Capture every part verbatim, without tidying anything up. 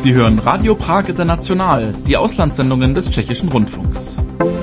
Sie hören Radio Prag International, die Auslandssendungen des Tschechischen Rundfunks.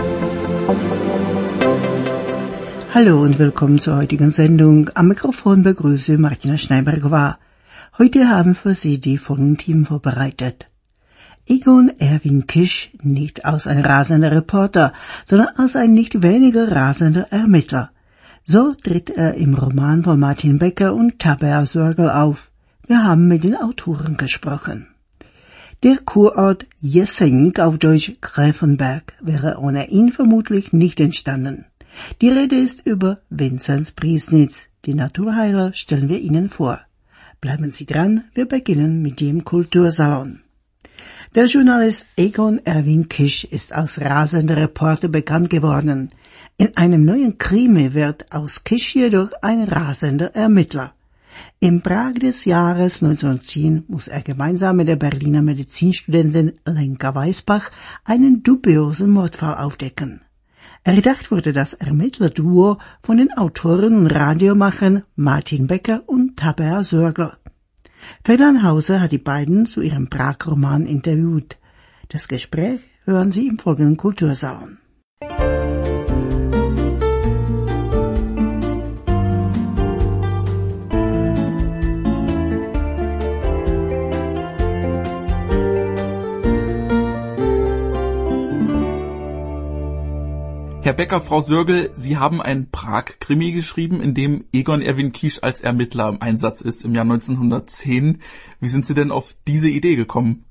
Hallo und willkommen zur heutigen Sendung. Am Mikrofon begrüße Martina Schneiberger. Heute haben für Sie die folgenden Themen vorbereitet. Egon Erwin Kisch nicht als ein rasender Reporter, sondern als ein nicht weniger rasender Ermittler. So tritt er im Roman von Martin Becker und Tabea Sörgel auf. Wir haben mit den Autoren gesprochen. Der Kurort Jeseník, auf Deutsch Gräfenberg, wäre ohne ihn vermutlich nicht entstanden. Die Rede ist über Vinzenz Priesnitz. Die Naturheiler stellen wir Ihnen vor. Bleiben Sie dran, wir beginnen mit dem Kultursalon. Der Journalist Egon Erwin Kisch ist als rasender Reporter bekannt geworden. In einem neuen Krimi wird aus Kisch jedoch ein rasender Ermittler. Im Prag des Jahres neunzehnhundertzehn muss er gemeinsam mit der Berliner Medizinstudentin Lenka Weißbach einen dubiosen Mordfall aufdecken. Erdacht wurde das Ermittlerduo von den Autoren und Radiomachern Martin Becker und Tabea Sörgel. Ferdinand Hauser hat die beiden zu ihrem Prag-Roman interviewt. Das Gespräch hören Sie im folgenden Kultursalon. Herr Becker, Frau Sörgel, Sie haben einen Prag-Krimi geschrieben, in dem Egon Erwin Kisch als Ermittler im Einsatz ist im Jahr neunzehnhundertzehn. Wie sind Sie denn auf diese Idee gekommen?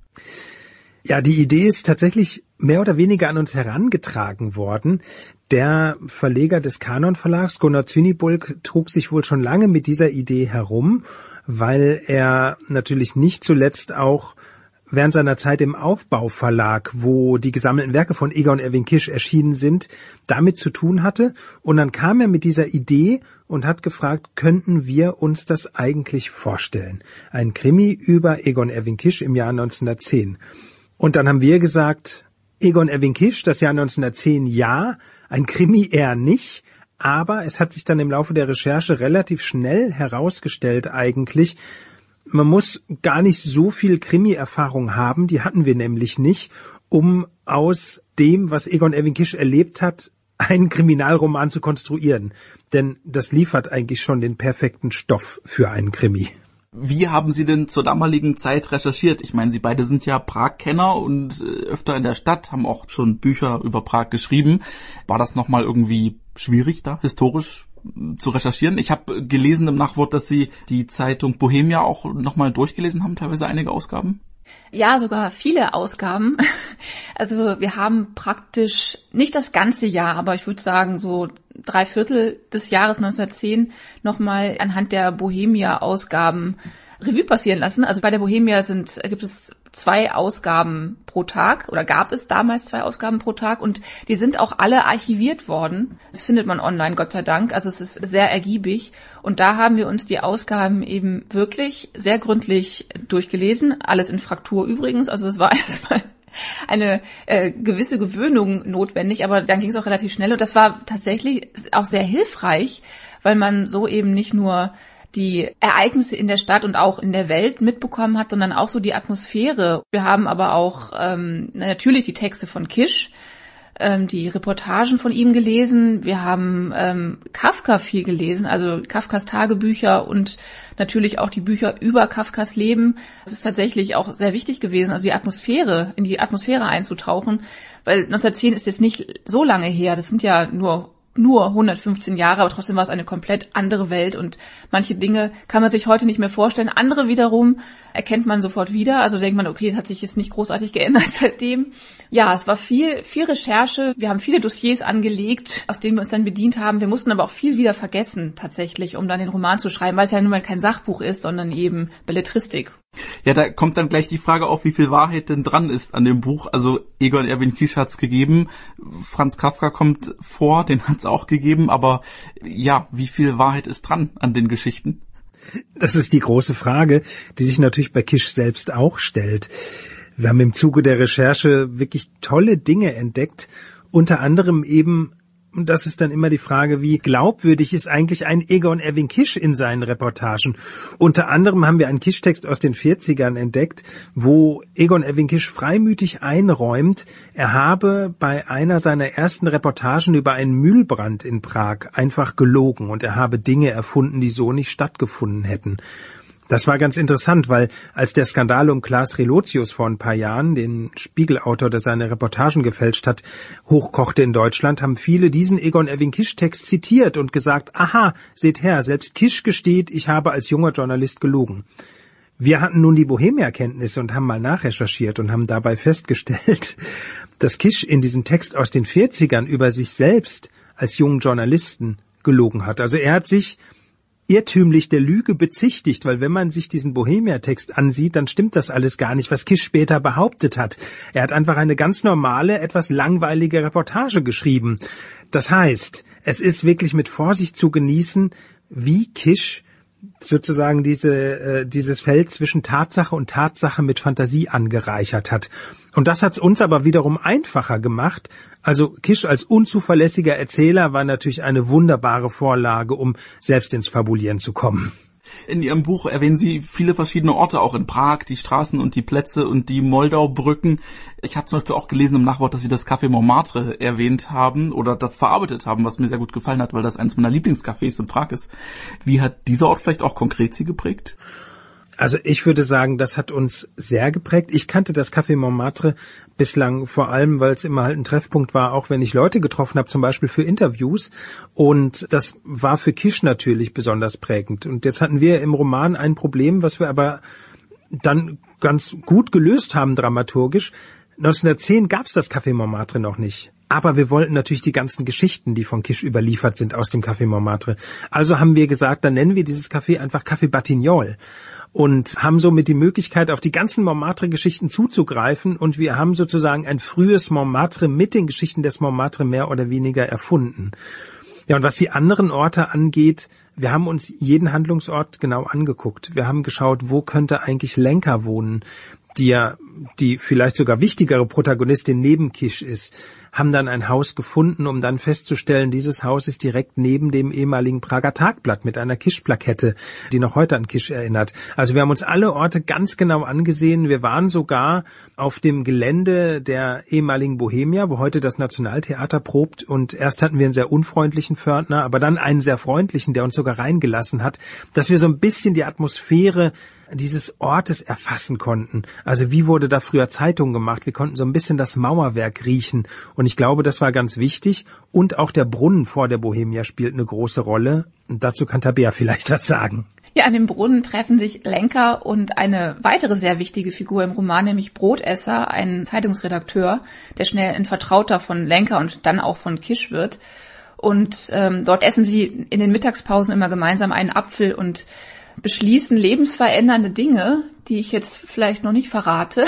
Ja, die Idee ist tatsächlich mehr oder weniger an uns herangetragen worden. Der Verleger des Kanon Verlags, Gunnar Zünibulk, trug sich wohl schon lange mit dieser Idee herum, weil er natürlich nicht zuletzt auch während seiner Zeit im Aufbauverlag, wo die gesammelten Werke von Egon Erwin Kisch erschienen sind, damit zu tun hatte. Und dann kam er mit dieser Idee und hat gefragt, könnten wir uns das eigentlich vorstellen? Ein Krimi über Egon Erwin Kisch im Jahr neunzehnhundertzehn. Und dann haben wir gesagt, Egon Erwin Kisch, das Jahr neunzehnhundertzehn, ja, ein Krimi eher nicht. Aber es hat sich dann im Laufe der Recherche relativ schnell herausgestellt eigentlich, man muss gar nicht so viel Krimi-Erfahrung haben, die hatten wir nämlich nicht, um aus dem, was Egon Erwin Kisch erlebt hat, einen Kriminalroman zu konstruieren. Denn das liefert eigentlich schon den perfekten Stoff für einen Krimi. Wie haben Sie denn zur damaligen Zeit recherchiert? Ich meine, Sie beide sind ja Prag-Kenner und öfter in der Stadt, haben auch schon Bücher über Prag geschrieben. War das nochmal irgendwie schwierig da, historisch zu recherchieren? Ich habe gelesen im Nachwort, dass Sie die Zeitung Bohemia auch nochmal durchgelesen haben, teilweise einige Ausgaben. Ja, sogar viele Ausgaben. Also wir haben praktisch nicht das ganze Jahr, aber ich würde sagen so drei Viertel des Jahres neunzehnhundertzehn nochmal anhand der Bohemia-Ausgaben Revue passieren lassen. Also bei der Bohemia sind gibt es zwei Ausgaben pro Tag oder gab es damals zwei Ausgaben pro Tag und die sind auch alle archiviert worden. Das findet man online, Gott sei Dank. Also es ist sehr ergiebig und da haben wir uns die Ausgaben eben wirklich sehr gründlich durchgelesen. Alles in Fraktur übrigens, also es war erstmal eine äh, gewisse Gewöhnung notwendig, aber dann ging es auch relativ schnell und das war tatsächlich auch sehr hilfreich, weil man so eben nicht nur die Ereignisse in der Stadt und auch in der Welt mitbekommen hat, sondern auch so die Atmosphäre. Wir haben aber auch ähm, natürlich die Texte von Kisch, ähm, die Reportagen von ihm gelesen. Wir haben ähm, Kafka viel gelesen, also Kafkas Tagebücher und natürlich auch die Bücher über Kafkas Leben. Es ist tatsächlich auch sehr wichtig gewesen, also die Atmosphäre, in die Atmosphäre einzutauchen, weil neunzehnhundertzehn ist jetzt nicht so lange her, das sind ja nur nur hundertfünfzehn Jahre, aber trotzdem war es eine komplett andere Welt und manche Dinge kann man sich heute nicht mehr vorstellen. Andere wiederum erkennt man sofort wieder, also denkt man, okay, es hat sich jetzt nicht großartig geändert seitdem. Ja, es war viel, viel Recherche. Wir haben viele Dossiers angelegt, aus denen wir uns dann bedient haben. Wir mussten aber auch viel wieder vergessen tatsächlich, um dann den Roman zu schreiben, weil es ja nun mal kein Sachbuch ist, sondern eben Belletristik. Ja, da kommt dann gleich die Frage auf, wie viel Wahrheit denn dran ist an dem Buch. Also Egon Erwin Kisch hat's gegeben, Franz Kafka kommt vor, den hat's auch gegeben, aber ja, wie viel Wahrheit ist dran an den Geschichten? Das ist die große Frage, die sich natürlich bei Kisch selbst auch stellt. Wir haben im Zuge der Recherche wirklich tolle Dinge entdeckt, unter anderem eben Und das ist dann immer die Frage, wie glaubwürdig ist eigentlich ein Egon Erwin Kisch in seinen Reportagen. Unter anderem haben wir einen Kisch-Text aus den vierzigern entdeckt, wo Egon Erwin Kisch freimütig einräumt, er habe bei einer seiner ersten Reportagen über einen Mühlbrand in Prag einfach gelogen und er habe Dinge erfunden, die so nicht stattgefunden hätten. Das war ganz interessant, weil als der Skandal um Klaas Relotius vor ein paar Jahren, den Spiegelautor, der seine Reportagen gefälscht hat, hochkochte in Deutschland, haben viele diesen Egon Erwin Kisch-Text zitiert und gesagt, aha, seht her, selbst Kisch gesteht, ich habe als junger Journalist gelogen. Wir hatten nun die Bohemia-Kenntnisse und haben mal nachrecherchiert und haben dabei festgestellt, dass Kisch in diesem Text aus den vierzigern über sich selbst als jungen Journalisten gelogen hat. Also er hat sich irrtümlich der Lüge bezichtigt, weil wenn man sich diesen Bohemia-Text ansieht, dann stimmt das alles gar nicht, was Kisch später behauptet hat. Er hat einfach eine ganz normale, etwas langweilige Reportage geschrieben. Das heißt, es ist wirklich mit Vorsicht zu genießen, wie Kisch sozusagen diese äh, dieses Feld zwischen Tatsache und Tatsache mit Fantasie angereichert hat. Und das hat es uns aber wiederum einfacher gemacht. Also Kisch als unzuverlässiger Erzähler war natürlich eine wunderbare Vorlage, um selbst ins Fabulieren zu kommen. In Ihrem Buch erwähnen Sie viele verschiedene Orte, auch in Prag, die Straßen und die Plätze und die Moldaubrücken. Ich habe zum Beispiel auch gelesen im Nachwort, dass Sie das Café Montmartre erwähnt haben oder das verarbeitet haben, was mir sehr gut gefallen hat, weil das eines meiner Lieblingscafés in Prag ist. Wie hat dieser Ort vielleicht auch konkret Sie geprägt? Also ich würde sagen, das hat uns sehr geprägt. Ich kannte das Café Montmartre bislang vor allem, weil es immer halt ein Treffpunkt war, auch wenn ich Leute getroffen habe, zum Beispiel für Interviews. Und das war für Kisch natürlich besonders prägend. Und jetzt hatten wir im Roman ein Problem, was wir aber dann ganz gut gelöst haben dramaturgisch. neunzehnhundertzehn gab es das Café Montmartre noch nicht. Aber wir wollten natürlich die ganzen Geschichten, die von Kisch überliefert sind, aus dem Café Montmartre. Also haben wir gesagt, dann nennen wir dieses Café einfach Café Batignolles. Und haben somit die Möglichkeit, auf die ganzen Montmartre-Geschichten zuzugreifen. Und wir haben sozusagen ein frühes Montmartre mit den Geschichten des Montmartre mehr oder weniger erfunden. Ja, und was die anderen Orte angeht, wir haben uns jeden Handlungsort genau angeguckt. Wir haben geschaut, wo könnte eigentlich Lenka wohnen, die ja die vielleicht sogar wichtigere Protagonistin neben Kisch ist, haben dann ein Haus gefunden, um dann festzustellen, dieses Haus ist direkt neben dem ehemaligen Prager Tagblatt mit einer Kisch-Plakette, die noch heute an Kisch erinnert. Also wir haben uns alle Orte ganz genau angesehen. Wir waren sogar auf dem Gelände der ehemaligen Bohemia, wo heute das Nationaltheater probt. Und erst hatten wir einen sehr unfreundlichen Pförtner, aber dann einen sehr freundlichen, der uns sogar reingelassen hat, dass wir so ein bisschen die Atmosphäre dieses Ortes erfassen konnten. Also wie wurde da früher Zeitung gemacht? Wir konnten so ein bisschen das Mauerwerk riechen. Und ich glaube, das war ganz wichtig. Und auch der Brunnen vor der Bohemia spielt eine große Rolle. Und dazu kann Tabea vielleicht was sagen. Ja, an dem Brunnen treffen sich Lenka und eine weitere sehr wichtige Figur im Roman, nämlich Brotesser, ein Zeitungsredakteur, der schnell ein Vertrauter von Lenka und dann auch von Kisch wird. Und ähm, dort essen sie in den Mittagspausen immer gemeinsam einen Apfel und beschließen lebensverändernde Dinge, die ich jetzt vielleicht noch nicht verrate.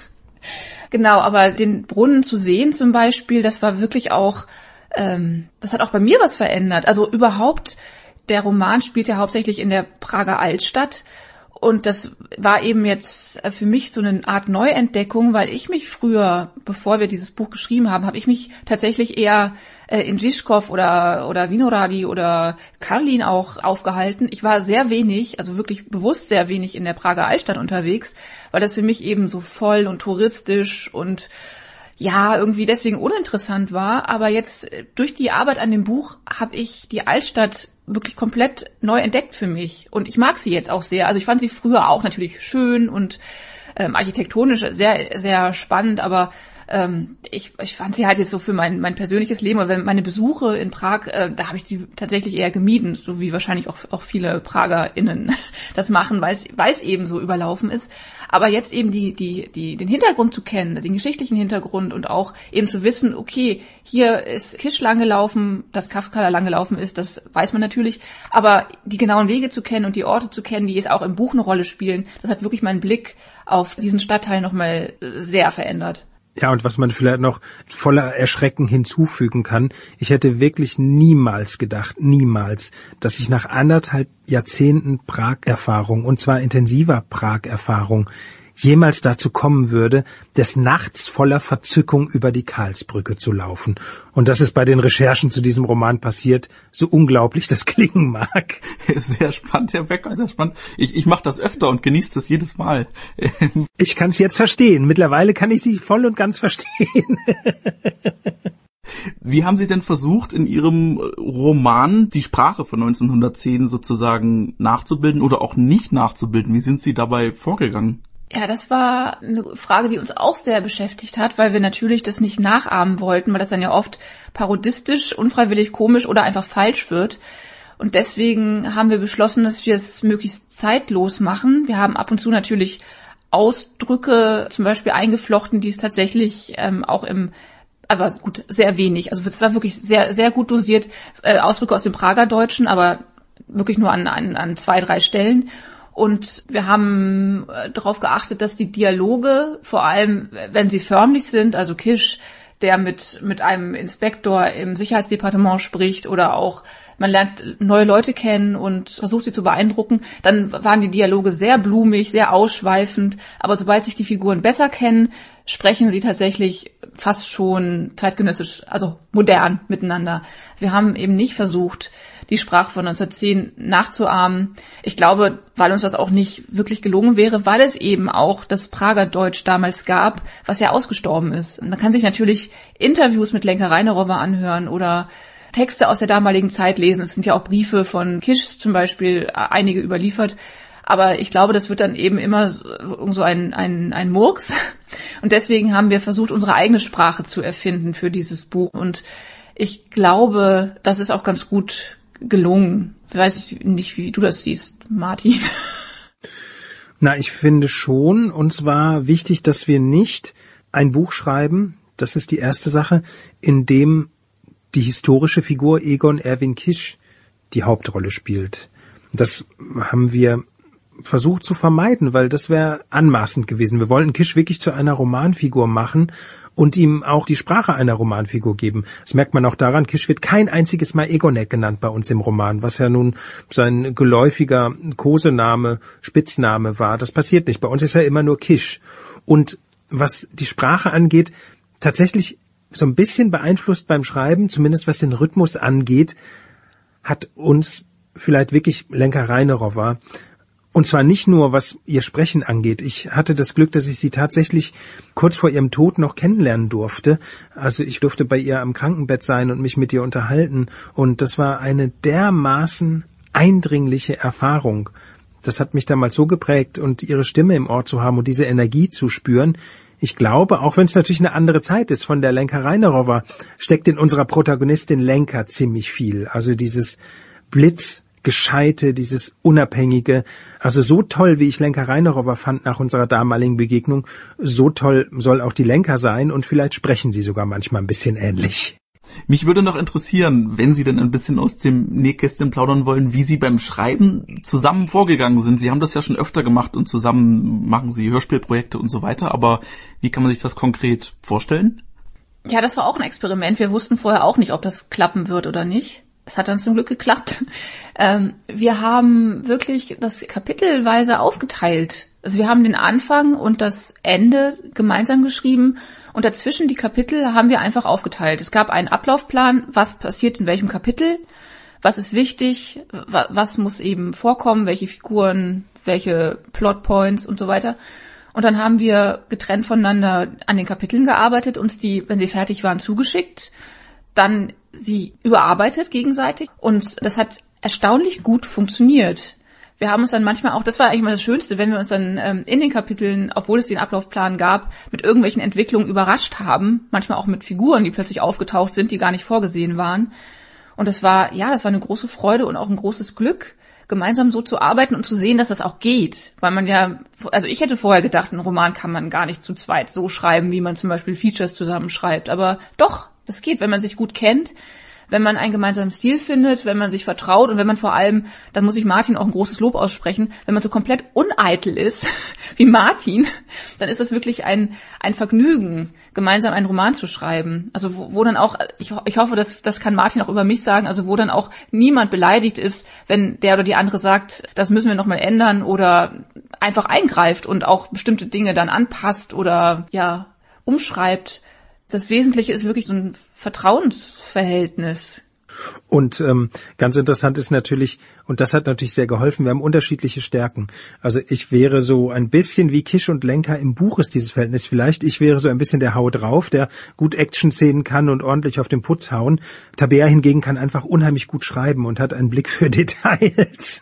Genau, aber den Brunnen zu sehen zum Beispiel, das war wirklich auch, ähm, das hat auch bei mir was verändert. Also überhaupt, der Roman spielt ja hauptsächlich in der Prager Altstadt. Und das war eben jetzt für mich so eine Art Neuentdeckung, weil ich mich früher, bevor wir dieses Buch geschrieben haben, habe ich mich tatsächlich eher äh, in Žižkov oder oder Vinohrady oder Karlin auch aufgehalten. Ich war sehr wenig, also wirklich bewusst sehr wenig in der Prager Altstadt unterwegs, weil das für mich eben so voll und touristisch und ja, irgendwie deswegen uninteressant war. Aber jetzt durch die Arbeit an dem Buch habe ich die Altstadt wirklich komplett neu entdeckt für mich. Und ich mag sie jetzt auch sehr. Also ich fand sie früher auch natürlich schön und ähm, architektonisch sehr, sehr spannend, aber ähm, ich, ich fand sie halt jetzt so für mein, mein persönliches Leben, oder meine Besuche in Prag, äh, da habe ich sie tatsächlich eher gemieden, so wie wahrscheinlich auch, auch viele PragerInnen das machen, weil es, weil es eben so überlaufen ist. Aber jetzt eben die, die, die, den Hintergrund zu kennen, den geschichtlichen Hintergrund und auch eben zu wissen, okay, hier ist Kisch lang gelaufen, dass Kafka lang gelaufen ist, das weiß man natürlich, aber die genauen Wege zu kennen und die Orte zu kennen, die jetzt auch im Buch eine Rolle spielen, das hat wirklich meinen Blick auf diesen Stadtteil nochmal sehr verändert. Ja, und was man vielleicht noch voller Erschrecken hinzufügen kann, ich hätte wirklich niemals gedacht, niemals, dass ich nach anderthalb Jahrzehnten Prag-Erfahrung, und zwar intensiver Prag-Erfahrung, jemals dazu kommen würde, des Nachts voller Verzückung über die Karlsbrücke zu laufen. Und das ist bei den Recherchen zu diesem Roman passiert, so unglaublich das klingen mag. Sehr spannend, Herr Becker, sehr spannend. Ich, ich mache das öfter und genieße das jedes Mal. Ich kann es jetzt verstehen. Mittlerweile kann ich Sie voll und ganz verstehen. Wie haben Sie denn versucht, in Ihrem Roman die Sprache von neunzehnhundertzehn sozusagen nachzubilden oder auch nicht nachzubilden? Wie sind Sie dabei vorgegangen? Ja, das war eine Frage, die uns auch sehr beschäftigt hat, weil wir natürlich das nicht nachahmen wollten, weil das dann ja oft parodistisch, unfreiwillig komisch oder einfach falsch wird. Und deswegen haben wir beschlossen, dass wir es möglichst zeitlos machen. Wir haben ab und zu natürlich Ausdrücke zum Beispiel eingeflochten, die es tatsächlich ähm, auch im, aber gut, sehr wenig. Also es war wirklich sehr, sehr gut dosiert, äh, Ausdrücke aus dem Prager Deutschen, aber wirklich nur an, an, an zwei, drei Stellen. Und wir haben äh, darauf geachtet, dass die Dialoge, vor allem wenn sie förmlich sind, also Kisch, der mit mit einem Inspektor im Sicherheitsdepartement spricht oder auch man lernt neue Leute kennen und versucht sie zu beeindrucken, dann waren die Dialoge sehr blumig, sehr ausschweifend, aber sobald sich die Figuren besser kennen, sprechen sie tatsächlich fast schon zeitgenössisch, also modern miteinander. Wir haben eben nicht versucht, die Sprache von neunzehnhundertzehn nachzuahmen. Ich glaube, weil uns das auch nicht wirklich gelungen wäre, weil es eben auch das Prager Deutsch damals gab, was ja ausgestorben ist. Und man kann sich natürlich Interviews mit Lenka Reinerower anhören oder Texte aus der damaligen Zeit lesen. Es sind ja auch Briefe von Kisch zum Beispiel, einige überliefert. Aber ich glaube, das wird dann eben immer so ein, ein, ein Murks. Und deswegen haben wir versucht, unsere eigene Sprache zu erfinden für dieses Buch. Und ich glaube, das ist auch ganz gut gelungen. Ich weiß nicht, wie du das siehst, Martin. Na, ich finde schon, uns war wichtig, dass wir nicht ein Buch schreiben, das ist die erste Sache, in dem die historische Figur Egon Erwin Kisch die Hauptrolle spielt. Das haben wir versucht zu vermeiden, weil das wäre anmaßend gewesen. Wir wollten Kisch wirklich zu einer Romanfigur machen und ihm auch die Sprache einer Romanfigur geben. Das merkt man auch daran, Kisch wird kein einziges Mal Egonek genannt bei uns im Roman, was ja nun sein geläufiger Kosename, Spitzname war. Das passiert nicht. Bei uns ist er immer nur Kisch. Und was die Sprache angeht, tatsächlich so ein bisschen beeinflusst beim Schreiben, zumindest was den Rhythmus angeht, hat uns vielleicht wirklich Lenka Reinerower. Und zwar nicht nur, was ihr Sprechen angeht. Ich hatte das Glück, dass ich sie tatsächlich kurz vor ihrem Tod noch kennenlernen durfte. Also ich durfte bei ihr am Krankenbett sein und mich mit ihr unterhalten. Und das war eine dermaßen eindringliche Erfahrung. Das hat mich damals so geprägt und ihre Stimme im Ohr zu haben und diese Energie zu spüren. Ich glaube, auch wenn es natürlich eine andere Zeit ist von der Lenka Reinerower, steckt in unserer Protagonistin Lenka ziemlich viel. Also dieses Blitzgescheite, dieses Unabhängige. Also so toll, wie ich Lenka Reinerower fand nach unserer damaligen Begegnung, so toll soll auch die Lenka sein und vielleicht sprechen sie sogar manchmal ein bisschen ähnlich. Mich würde noch interessieren, wenn Sie denn ein bisschen aus dem Nähkästchen plaudern wollen, wie Sie beim Schreiben zusammen vorgegangen sind. Sie haben das ja schon öfter gemacht und zusammen machen Sie Hörspielprojekte und so weiter, aber wie kann man sich das konkret vorstellen? Ja, das war auch ein Experiment. Wir wussten vorher auch nicht, ob das klappen wird oder nicht. Es hat dann zum Glück geklappt. Ähm, wir haben wirklich das kapitelweise aufgeteilt. Also wir haben den Anfang und das Ende gemeinsam geschrieben und dazwischen die Kapitel haben wir einfach aufgeteilt. Es gab einen Ablaufplan, was passiert in welchem Kapitel, was ist wichtig, was muss eben vorkommen, welche Figuren, welche Plotpoints und so weiter. Und dann haben wir getrennt voneinander an den Kapiteln gearbeitet, uns die, wenn sie fertig waren, zugeschickt, dann sie überarbeitet gegenseitig und das hat erstaunlich gut funktioniert. Wir haben uns dann manchmal auch, das war eigentlich mal das Schönste, wenn wir uns dann ähm, in den Kapiteln, obwohl es den Ablaufplan gab, mit irgendwelchen Entwicklungen überrascht haben, manchmal auch mit Figuren, die plötzlich aufgetaucht sind, die gar nicht vorgesehen waren. Und das war, ja, das war eine große Freude und auch ein großes Glück, gemeinsam so zu arbeiten und zu sehen, dass das auch geht. Weil man ja, also ich hätte vorher gedacht, einen Roman kann man gar nicht zu zweit so schreiben, wie man zum Beispiel Features zusammenschreibt. Aber doch, das geht, wenn man sich gut kennt. wenn man einen gemeinsamen Stil findet, wenn man sich vertraut und wenn man vor allem, da muss ich Martin auch ein großes Lob aussprechen, wenn man so komplett uneitel ist, wie Martin, dann ist das wirklich ein ein Vergnügen, gemeinsam einen Roman zu schreiben. Also wo, wo dann auch, ich, ich hoffe, das, das kann Martin auch über mich sagen, also wo dann auch niemand beleidigt ist, wenn der oder die andere sagt, das müssen wir nochmal ändern oder einfach eingreift und auch bestimmte Dinge dann anpasst oder ja umschreibt. Das Wesentliche ist wirklich so ein Vertrauensverhältnis. Und ähm, ganz interessant ist natürlich, und das hat natürlich sehr geholfen, wir haben unterschiedliche Stärken. Also ich wäre so ein bisschen wie Kisch und Lenker im Buch ist dieses Verhältnis vielleicht. Ich wäre so ein bisschen der Hau drauf, der gut Action-Szenen kann und ordentlich auf den Putz hauen. Tabea hingegen kann einfach unheimlich gut schreiben und hat einen Blick für Details.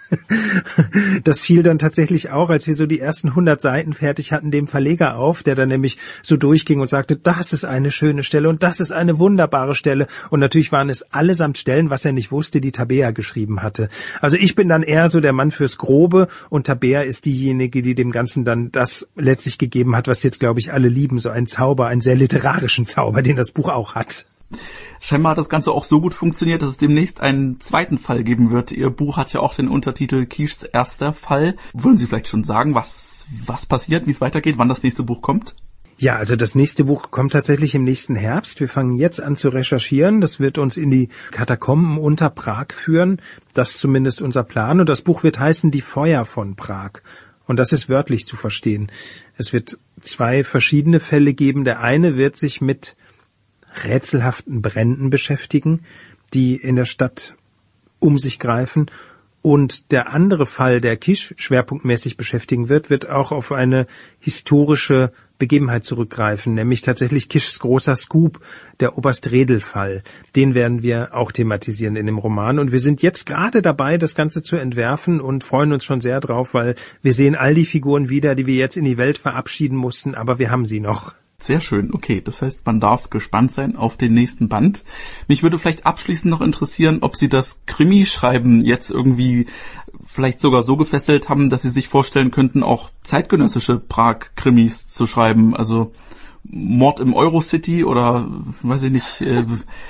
Das fiel dann tatsächlich auch, als wir so die ersten hundert Seiten fertig hatten, dem Verleger auf, der dann nämlich so durchging und sagte, das ist eine schöne Stelle und das ist eine wunderbare Stelle. Und natürlich waren es allesamt Stellen, was er nicht wusste, die Tabea geschrieben hatte. Also ich bin dann eher so der Mann fürs Grobe und Tabea ist diejenige, die dem Ganzen dann das letztlich gegeben hat, was jetzt, glaube ich, alle lieben, so einen Zauber, einen sehr literarischen Zauber, den das Buch auch hat. Scheinbar hat das Ganze auch so gut funktioniert, dass es demnächst einen zweiten Fall geben wird. Ihr Buch hat ja auch den Untertitel Kischs erster Fall. Wollen Sie vielleicht schon sagen, was, was passiert, wie es weitergeht, wann das nächste Buch kommt? Ja, also das nächste Buch kommt tatsächlich im nächsten Herbst. Wir fangen jetzt an zu recherchieren. Das wird uns in die Katakomben unter Prag führen. Das ist zumindest unser Plan. Und das Buch wird heißen Die Feuer von Prag. Und das ist wörtlich zu verstehen. Es wird zwei verschiedene Fälle geben. Der eine wird sich mit rätselhaften Bränden beschäftigen, die in der Stadt um sich greifen. Und der andere Fall, der Kisch schwerpunktmäßig beschäftigen wird, wird auch auf eine historische Begebenheit zurückgreifen, nämlich tatsächlich Kischs großer Scoop, der Oberst-Redl-Fall. Den werden wir auch thematisieren in dem Roman. Und wir sind jetzt gerade dabei, das Ganze zu entwerfen und freuen uns schon sehr drauf, weil wir sehen all die Figuren wieder, die wir jetzt in die Welt verabschieden mussten, aber wir haben sie noch. Sehr schön, okay. Das heißt, man darf gespannt sein auf den nächsten Band. Mich würde vielleicht abschließend noch interessieren, ob Sie das Krimi-Schreiben jetzt irgendwie vielleicht sogar so gefesselt haben, dass Sie sich vorstellen könnten, auch zeitgenössische Prag-Krimis zu schreiben. Also Mord im Eurocity oder, weiß ich nicht, äh,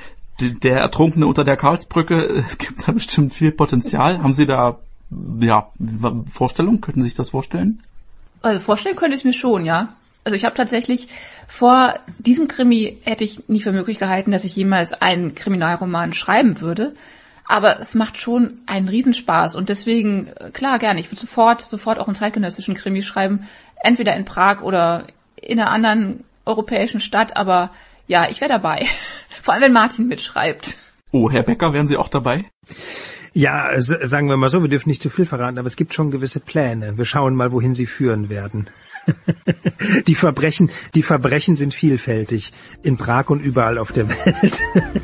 der Ertrunkene unter der Karlsbrücke. Es gibt da bestimmt viel Potenzial. Haben Sie da, ja, Vorstellungen? Könnten Sie sich das vorstellen? Also vorstellen könnte ich es mir schon, ja. Also ich habe tatsächlich vor diesem Krimi hätte ich nie für möglich gehalten, dass ich jemals einen Kriminalroman schreiben würde. Aber es macht schon einen Riesenspaß und deswegen, klar, gerne. Ich würde sofort, sofort auch einen zeitgenössischen Krimi schreiben. Entweder in Prag oder in einer anderen europäischen Stadt. Aber ja, ich wäre dabei. Vor allem, wenn Martin mitschreibt. Oh, Herr Becker, wären Sie auch dabei? Ja, also sagen wir mal so, wir dürfen nicht zu viel verraten, aber es gibt schon gewisse Pläne. Wir schauen mal, wohin sie führen werden. Die Verbrechen, die Verbrechen sind vielfältig in Prag und überall auf der Welt.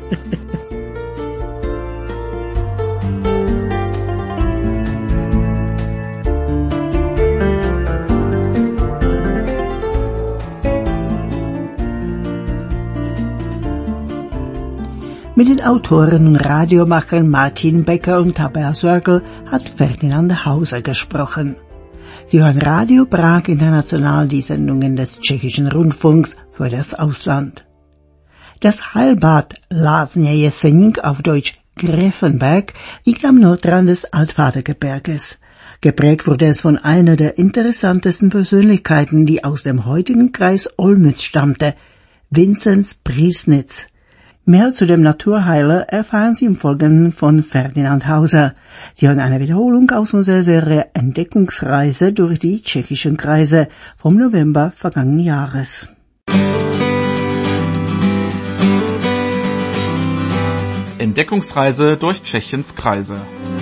Mit den Autoren und Radiomachern Martin Becker und Tabea Sörgel hat Ferdinand Hauser gesprochen. Sie hören Radio Prag International, die Sendungen des tschechischen Rundfunks für das Ausland. Das Heilbad Lázně Jeseník, auf Deutsch Gräfenberg, liegt am Nordrand des Altvatergebirges. Geprägt wurde es von einer der interessantesten Persönlichkeiten, die aus dem heutigen Kreis Olmütz stammte, Vinzenz Priesnitz. Mehr zu dem Naturheiler erfahren Sie im Folgenden von Ferdinand Hauser. Sie hören eine Wiederholung aus unserer Serie Entdeckungsreise durch die tschechischen Kreise vom November vergangenen Jahres. Entdeckungsreise durch Tschechiens Kreise.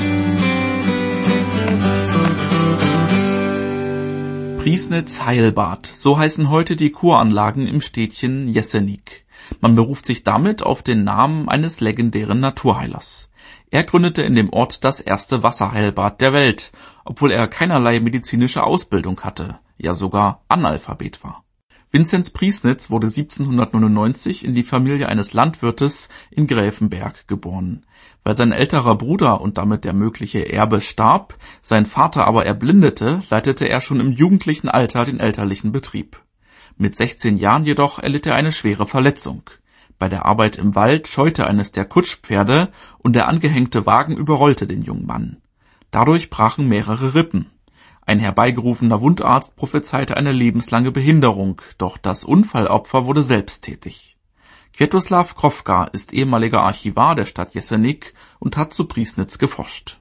Priesnitz Heilbad, so heißen heute die Kuranlagen im Städtchen Jeseník. Man beruft sich damit auf den Namen eines legendären Naturheilers. Er gründete in dem Ort das erste Wasserheilbad der Welt, obwohl er keinerlei medizinische Ausbildung hatte, ja sogar Analphabet war. Vinzenz Priesnitz wurde siebzehnhundertneunundneunzig in die Familie eines Landwirtes in Gräfenberg geboren. Weil sein älterer Bruder und damit der mögliche Erbe starb, sein Vater aber erblindete, leitete er schon im jugendlichen Alter den elterlichen Betrieb. Mit sechzehn Jahren jedoch erlitt er eine schwere Verletzung. Bei der Arbeit im Wald scheute eines der Kutschpferde und der angehängte Wagen überrollte den jungen Mann. Dadurch brachen mehrere Rippen. Ein herbeigerufener Wundarzt prophezeite eine lebenslange Behinderung, doch das Unfallopfer wurde selbsttätig. Květoslav Krovka ist ehemaliger Archivar der Stadt Jeseník und hat zu Prießnitz geforscht.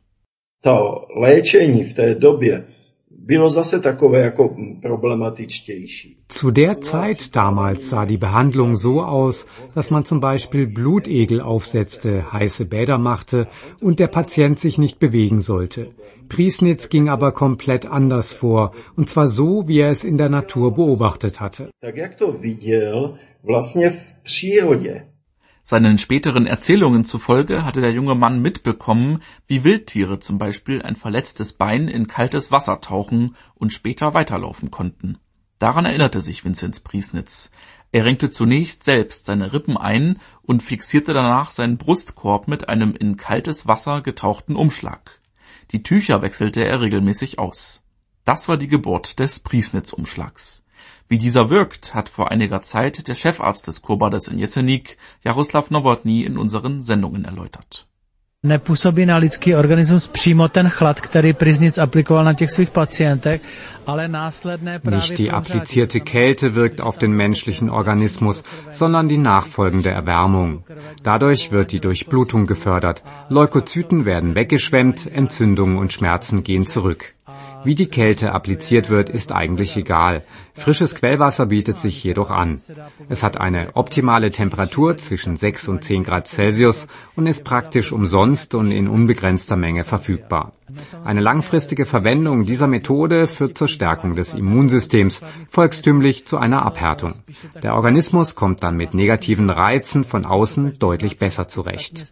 To léčení v té době bylo zase takové jako problematičtější. Zu der Zeit damals sah die Behandlung so aus, dass man zum Beispiel Blutegel aufsetzte, heiße Bäder machte und der Patient sich nicht bewegen sollte. Prießnitz ging aber komplett anders vor, und zwar so, wie er es in der Natur beobachtet hatte. Tak jak to viděl vlastně v přírodě. Seinen späteren Erzählungen zufolge hatte der junge Mann mitbekommen, wie Wildtiere zum Beispiel ein verletztes Bein in kaltes Wasser tauchen und später weiterlaufen konnten. Daran erinnerte sich Vinzenz Prießnitz. Er renkte zunächst selbst seine Rippen ein und fixierte danach seinen Brustkorb mit einem in kaltes Wasser getauchten Umschlag. Die Tücher wechselte er regelmäßig aus. Das war die Geburt des Prießnitz-Umschlags. Wie dieser wirkt, hat vor einiger Zeit der Chefarzt des Kurbades in Jeseník, Jaroslav Novotný, in unseren Sendungen erläutert. Nepůsobí na lidský organismus přímo ten chlad, který Prießnitz aplikoval na těch svých pacientech, ale následné právě Nicht die applizierte Kälte wirkt auf den menschlichen Organismus, sondern die nachfolgende Erwärmung. Dadurch wird die Durchblutung gefördert, Leukozyten werden weggeschwemmt, Entzündungen und Schmerzen gehen zurück. Wie die Kälte appliziert wird, ist eigentlich egal. Frisches Quellwasser bietet sich jedoch an. Es hat eine optimale Temperatur zwischen sechs und zehn Grad Celsius und ist praktisch umsonst und in unbegrenzter Menge verfügbar. Eine langfristige Verwendung dieser Methode führt zur Stärkung des Immunsystems, volkstümlich zu einer Abhärtung. Der Organismus kommt dann mit negativen Reizen von außen deutlich besser zurecht.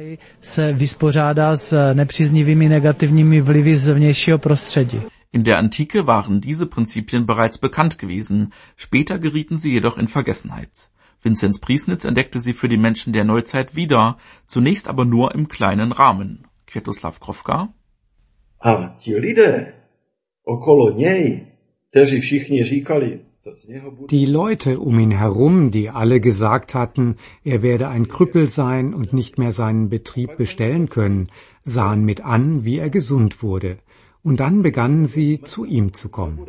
In der Antike waren diese Prinzipien bereits bekannt gewesen, später gerieten sie jedoch in Vergessenheit. Vinzenz Prießnitz entdeckte sie für die Menschen der Neuzeit wieder, zunächst aber nur im kleinen Rahmen. Květoslav Krovka. A ti lidé okolo něj, kteří všichni říkali, die Leute um ihn herum, die alle gesagt hatten, er werde ein Krüppel sein und nicht mehr seinen Betrieb bestellen können, sahen mit an, wie er gesund wurde. Und dann begannen sie, zu ihm zu kommen.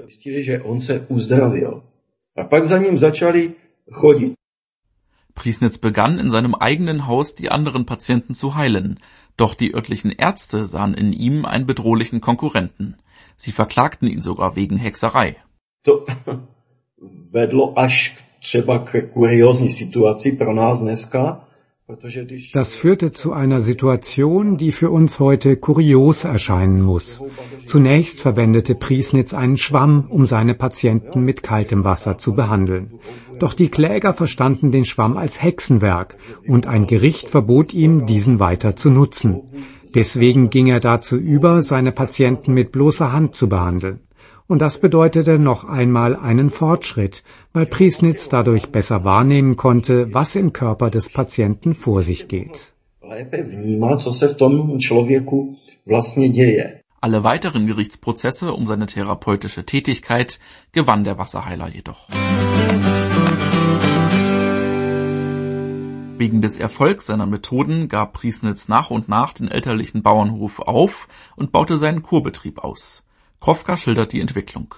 Prießnitz begann, in seinem eigenen Haus die anderen Patienten zu heilen. Doch die örtlichen Ärzte sahen in ihm einen bedrohlichen Konkurrenten. Sie verklagten ihn sogar wegen Hexerei. To vedlo až třeba k kuriózní situaci pro nás dneska. Das führte zu einer Situation, die für uns heute kurios erscheinen muss. Zunächst verwendete Prießnitz einen Schwamm, um seine Patienten mit kaltem Wasser zu behandeln. Doch die Kläger verstanden den Schwamm als Hexenwerk und ein Gericht verbot ihm, diesen weiter zu nutzen. Deswegen ging er dazu über, seine Patienten mit bloßer Hand zu behandeln. Und das bedeutete noch einmal einen Fortschritt, weil Prießnitz dadurch besser wahrnehmen konnte, was im Körper des Patienten vor sich geht. Alle weiteren Gerichtsprozesse um seine therapeutische Tätigkeit gewann der Wasserheiler jedoch. Wegen des Erfolgs seiner Methoden gab Prießnitz nach und nach den elterlichen Bauernhof auf und baute seinen Kurbetrieb aus. Krovka schildert die Entwicklung.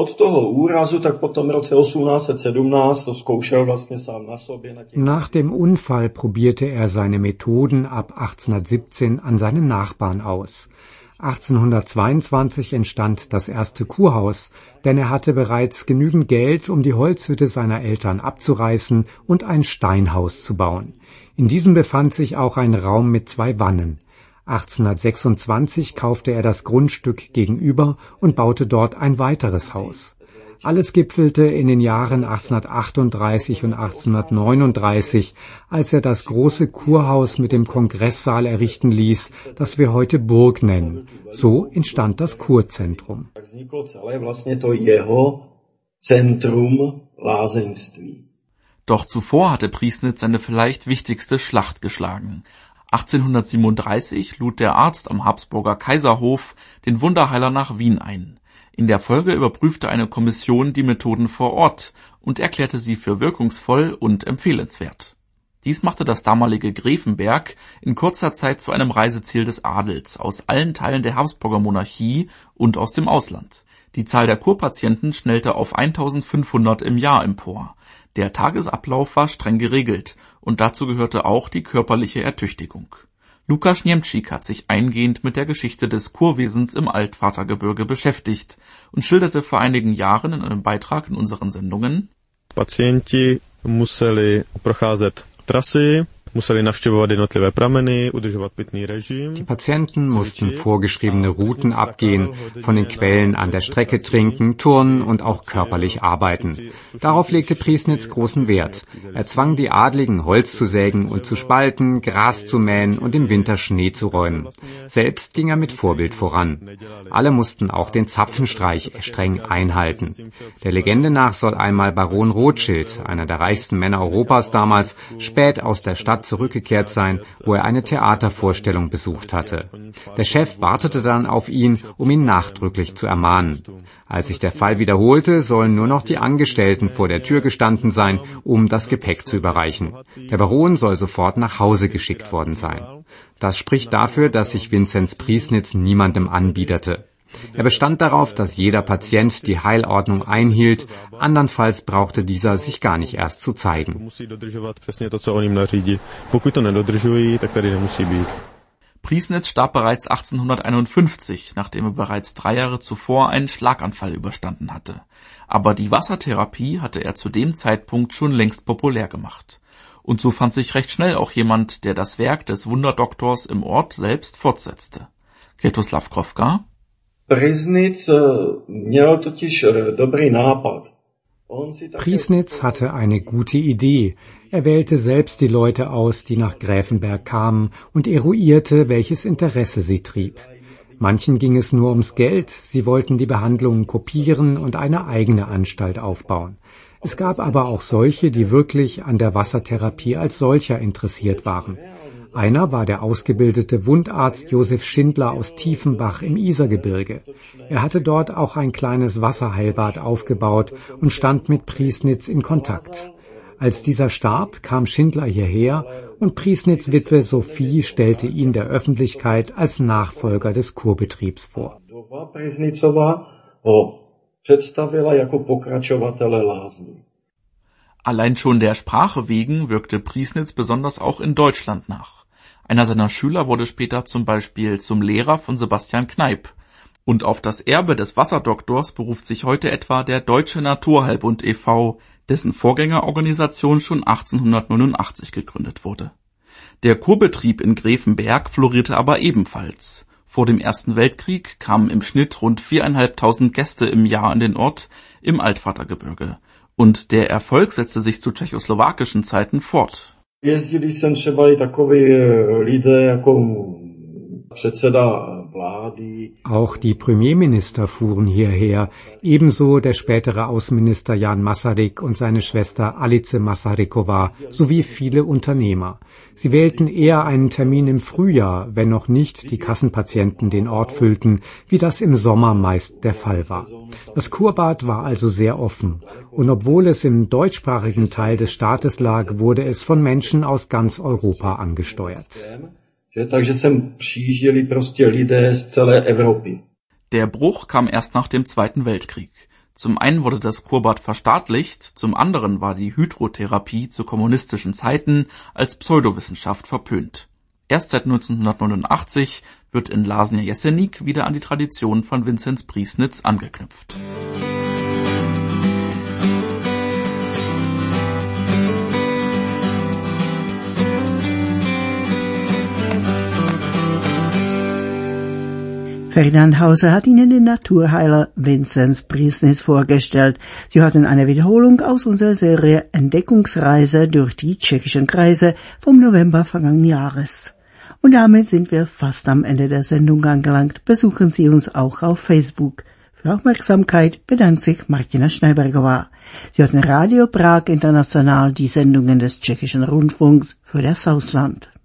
Nach dem Unfall probierte er seine Methoden ab achtzehnhundertsiebzehn an seinen Nachbarn aus. achtzehnhundertzweiundzwanzig entstand das erste Kurhaus, denn er hatte bereits genügend Geld, um die Holzhütte seiner Eltern abzureißen und ein Steinhaus zu bauen. In diesem befand sich auch ein Raum mit zwei Wannen. achtzehnhundertsechsundzwanzig kaufte er das Grundstück gegenüber und baute dort ein weiteres Haus. Alles gipfelte in den Jahren achtzehnhundertachtunddreißig und achtzehnhundertneununddreißig, als er das große Kurhaus mit dem Kongresssaal errichten ließ, das wir heute Burg nennen. So entstand das Kurzentrum. Doch zuvor hatte Prießnitz seine vielleicht wichtigste Schlacht geschlagen. achtzehnhundertsiebenunddreißig lud der Arzt am Habsburger Kaiserhof den Wunderheiler nach Wien ein. In der Folge überprüfte eine Kommission die Methoden vor Ort und erklärte sie für wirkungsvoll und empfehlenswert. Dies machte das damalige Gräfenberg in kurzer Zeit zu einem Reiseziel des Adels aus allen Teilen der Habsburger Monarchie und aus dem Ausland. Die Zahl der Kurpatienten schnellte auf eintausendfünfhundert im Jahr empor. Der Tagesablauf war streng geregelt und dazu gehörte auch die körperliche Ertüchtigung. Lukas Niemczyk hat sich eingehend mit der Geschichte des Kurwesens im Altvatergebirge beschäftigt und schilderte vor einigen Jahren in einem Beitrag in unseren Sendungen: Pacienti museli procházet trasy, museli navštěvovat jednotlivé prameny, udržovat pitný režim. Die Patienten mussten vorgeschriebene Routen abgehen, von den Quellen an der Strecke trinken, turnen und auch körperlich arbeiten. Darauf legte Priesnitz großen Wert. Er zwang die Adligen, Holz zu sägen und zu spalten, Gras zu mähen und im Winter Schnee zu räumen. Selbst ging er mit Vorbild voran. Alle mussten auch den Zapfenstreich streng einhalten. Der Legende nach soll einmal Baron Rothschild, einer der reichsten Männer Europas damals, spät aus der Stadt zurückgekehrt sein, wo er eine Theatervorstellung besucht hatte. Der Chef wartete dann auf ihn, um ihn nachdrücklich zu ermahnen. Als sich der Fall wiederholte, sollen nur noch die Angestellten vor der Tür gestanden sein, um das Gepäck zu überreichen. Der Baron soll sofort nach Hause geschickt worden sein. Das spricht dafür, dass sich Vinzenz Priesnitz niemandem anbiederte. Er bestand darauf, dass jeder Patient die Heilordnung einhielt, andernfalls brauchte dieser sich gar nicht erst zu zeigen. Priesnitz starb bereits achtzehnhunderteinundfünfzig, nachdem er bereits drei Jahre zuvor einen Schlaganfall überstanden hatte. Aber die Wassertherapie hatte er zu dem Zeitpunkt schon längst populär gemacht. Und so fand sich recht schnell auch jemand, der das Werk des Wunderdoktors im Ort selbst fortsetzte. Květoslav Krovka: Priesnitz měl totiž dobrý nápad. Priesnitz hatte eine gute Idee. Er wählte selbst die Leute aus, die nach Gräfenberg kamen, und eruierte, welches Interesse sie trieb. Manchen ging es nur ums Geld, sie wollten die Behandlungen kopieren und eine eigene Anstalt aufbauen. Es gab aber auch solche, die wirklich an der Wassertherapie als solcher interessiert waren. Einer war der ausgebildete Wundarzt Josef Schindler aus Tiefenbach im Isergebirge. Er hatte dort auch ein kleines Wasserheilbad aufgebaut und stand mit Priesnitz in Kontakt. Als dieser starb, kam Schindler hierher und Priesnitz' Witwe Sophie stellte ihn der Öffentlichkeit als Nachfolger des Kurbetriebs vor. Allein schon der Sprache wegen wirkte Priesnitz besonders auch in Deutschland nach. Einer seiner Schüler wurde später zum Beispiel zum Lehrer von Sebastian Kneipp. Und auf das Erbe des Wasserdoktors beruft sich heute etwa der Deutsche Naturheilbund e V, dessen Vorgängerorganisation schon achtzehnhundertneunundachtzig gegründet wurde. Der Kurbetrieb in Gräfenberg florierte aber ebenfalls. Vor dem Ersten Weltkrieg kamen im Schnitt rund viereinhalbtausend Gäste im Jahr an den Ort im Altvatergebirge. Und der Erfolg setzte sich zu tschechoslowakischen Zeiten fort. Jezdili sem třeba i takoví lidé jako předseda vlády. Auch die Premierminister fuhren hierher, ebenso der spätere Außenminister Jan Masaryk und seine Schwester Alice Masarykova sowie viele Unternehmer. Sie wählten eher einen Termin im Frühjahr, wenn noch nicht die Kassenpatienten den Ort füllten, wie das im Sommer meist der Fall war. Das Kurbad war also sehr offen, und obwohl es im deutschsprachigen Teil des Staates lag, wurde es von Menschen aus ganz Europa angesteuert. Der Bruch kam erst nach dem Zweiten Weltkrieg. Zum einen wurde das Kurbad verstaatlicht, zum anderen war die Hydrotherapie zu kommunistischen Zeiten als Pseudowissenschaft verpönt. Erst seit neunzehnhundertneunundachtzig wird in Lázně Jeseník wieder an die Tradition von Vinzenz Priesnitz angeknüpft. Ferdinand Hauser hat Ihnen den Naturheiler Vinzenz Priesnitz vorgestellt. Sie hörten eine Wiederholung aus unserer Serie Entdeckungsreise durch die tschechischen Kreise vom November vergangenen Jahres. Und damit sind wir fast am Ende der Sendung angelangt. Besuchen Sie uns auch auf Facebook. Für Aufmerksamkeit bedankt sich Martina Schneibergová. Sie hörten Radio Prag International, die Sendungen des tschechischen Rundfunks für das Ausland.